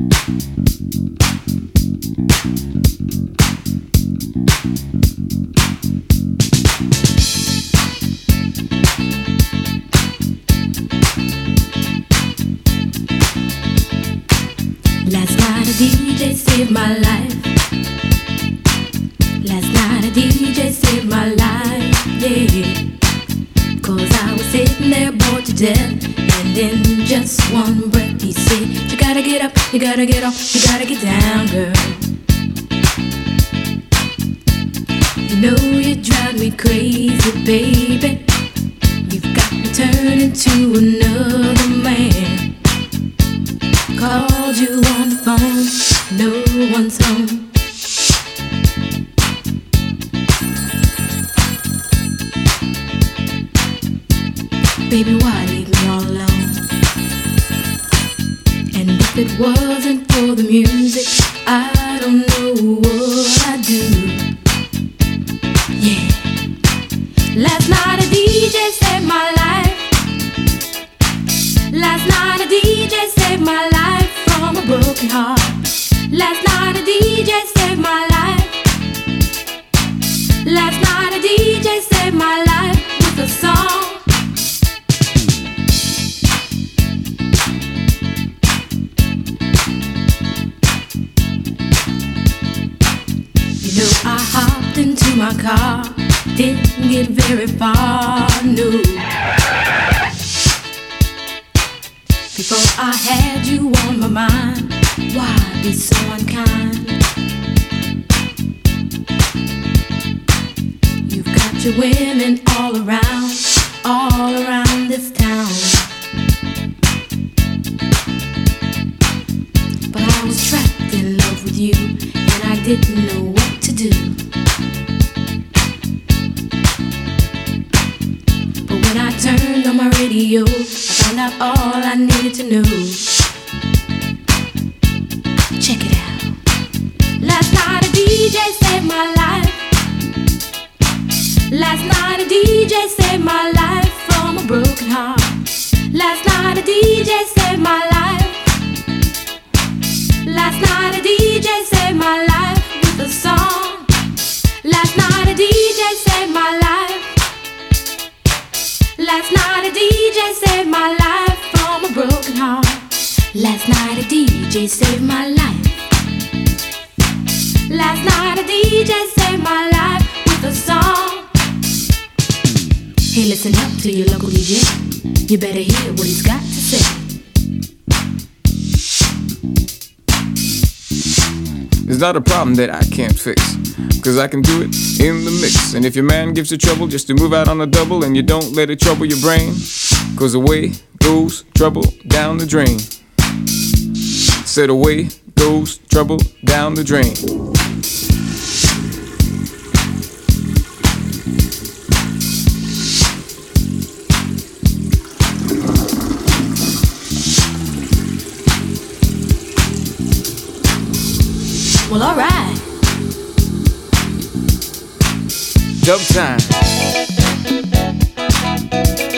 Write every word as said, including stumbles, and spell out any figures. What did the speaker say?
Last night a D J saved my life. Last night a D J saved my life, yeah. Cause I was sitting there bored to death, and in just one breath he said, you gotta get up, you gotta get off, you gotta get down, girl. You know you drive me crazy, baby. You've got me turning to another man. Called you on the phone, no one's home. Baby, why leave me all alone? And if it wasn't for the music, I don't know what I'd do. Yeah. Last night a D J saved my life. Last night a D J saved my life from a broken heart. Last night a D J saved my life. Last night a D J saved my life with a song. You know I hopped into my car, didn't get very far, no. Before I had you on my mind, why be so unkind? You've got your women all around, all around this town. But I was trapped in love with you, and I didn't know what to do. But when I turned on my radio, found out all I needed to know. Check it out. Last night a D J saved my life. Last night a D J saved my life from a broken heart. Last night a D J saved my life. Last night a D J saved my life with a song. Last night a D J saved my life. Last night a D J saved my life from a broken heart. Last night a D J saved my life. Last night a D J saved my life with a song. Hey, listen up to your local D J. You better hear what he's got to say. It's not a problem that I can't fix, cause I can do it in the mix. And if your man gives you trouble just to move out on a double, and you don't let it trouble your brain, cause away goes trouble down the drain. Said away goes trouble down the drain. Well, alright. Dub time.